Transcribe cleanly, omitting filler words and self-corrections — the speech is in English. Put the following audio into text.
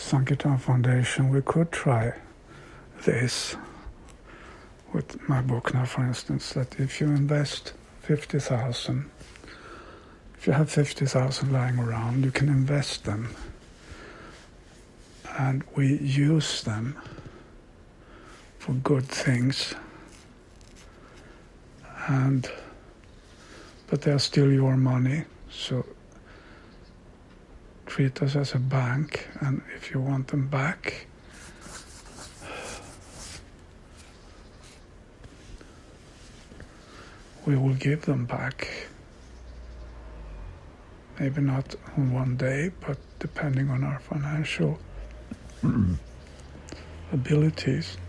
Sankirtan Foundation, we could try this with my book now, for instance, that if you invest 50,000, if you have 50,000 lying around, you can invest them, and we use them for good things, but they are still your money, so treat us as a bank, and if you want them back, we will give them back. Maybe not on one day, but depending on our financial abilities.